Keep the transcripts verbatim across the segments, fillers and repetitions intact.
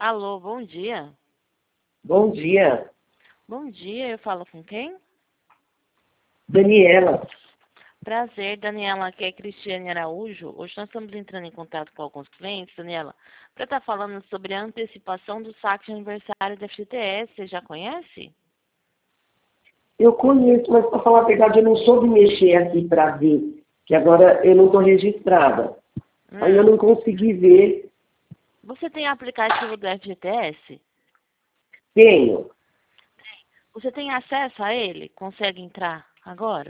Alô, bom dia. Bom dia, Bom dia, eu falo com quem? Daniela. Prazer, Daniela, aqui é Cristiane Araújo. Hoje nós estamos entrando em contato com alguns clientes, Daniela, para estar falando sobre a antecipação do saque de aniversário da F G T S. Você já conhece? Eu conheço, mas para falar a verdade, eu não soube mexer aqui para ver, que agora eu não estou registrada. Hum. Aí eu não consegui ver. Você tem aplicativo do F G T S? Tenho. Você tem acesso a ele? Consegue entrar agora?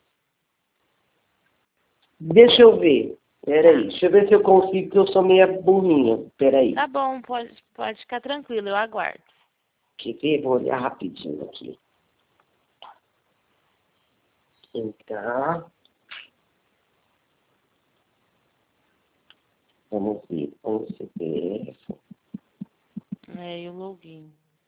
Deixa eu ver. Peraí, Tá. deixa eu ver se eu consigo, porque eu sou meia burrinha. Peraí. Tá bom, pode, pode ficar tranquilo, eu aguardo. Quer ver? Vou olhar rapidinho aqui. Entrar. Vamos ver. O C P F. É, e o login.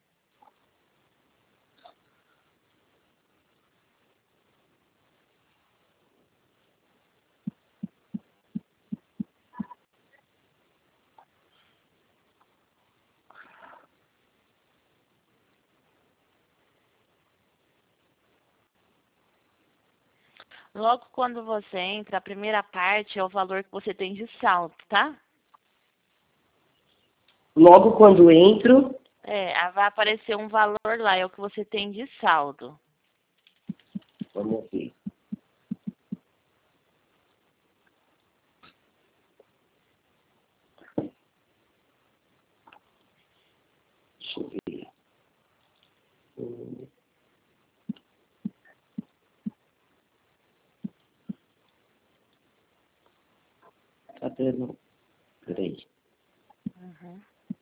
Logo quando você entra, a primeira parte é o valor que você tem de saldo, tá? Logo quando entro, É, vai aparecer um valor lá, é o que você tem de saldo. vamos ver. Deixa eu ver. Hum. Tá dando. Peraí. Uhum.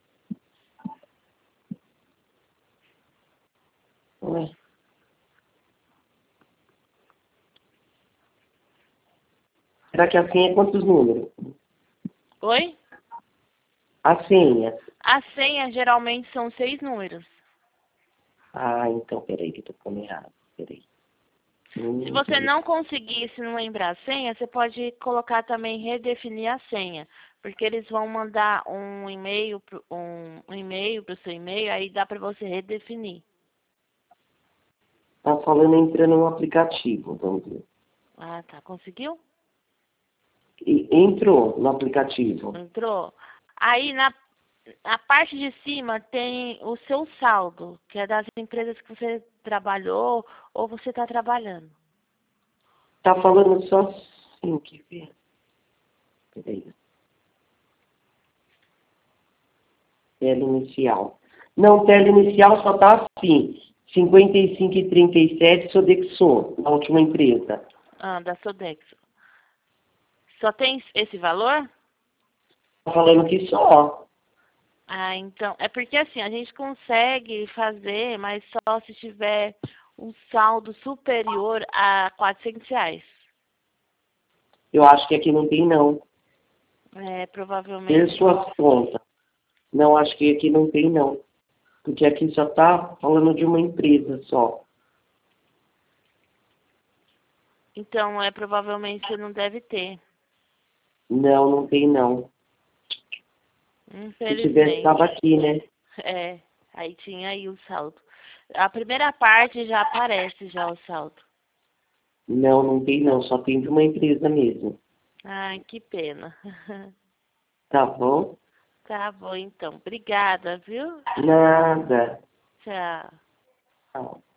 Ué. Será que a senha é quantos números? Oi? A senha. A senha geralmente são seis números. Ah, então, peraí que eu tô pondo errado. Peraí. Se Hum, você não conseguir, se não lembrar a senha, você pode colocar também redefinir a senha. Porque eles vão mandar um e-mail, pro- um, um e-mail para o seu e-mail, aí dá para você redefinir. tá falando entrando no aplicativo, vamos ver. Ah, tá. Conseguiu? E entrou no aplicativo. Entrou? Aí na, na parte de cima tem o seu saldo, que é das empresas que você trabalhou ou você está trabalhando. Tá falando só assim, que ver. Peraí. Tela inicial. Não, tela inicial só tá assim. cinquenta e cinco e trinta e sete Sodexo, na última empresa. Ah, da Sodexo. Só tem esse valor? Tá falando que só. Ah, então. É porque assim, a gente consegue fazer, mas só se tiver um saldo superior a quatrocentos reais. Eu acho que aqui não tem não. É, Ter provavelmente. suas contas. Não, acho que aqui não tem não. Porque aqui só tá falando de uma empresa só. Então, é provavelmente você não deve ter. Não, não tem não. Se tivesse, Infelizmente. estava aqui, né? É, aí tinha aí o saldo. A primeira parte já aparece já o saldo. Não, não tem não. Só tem de uma empresa mesmo. Ai, que pena. Tá bom? Tá bom, então. Obrigada, viu? Nada. Tchau. Tchau.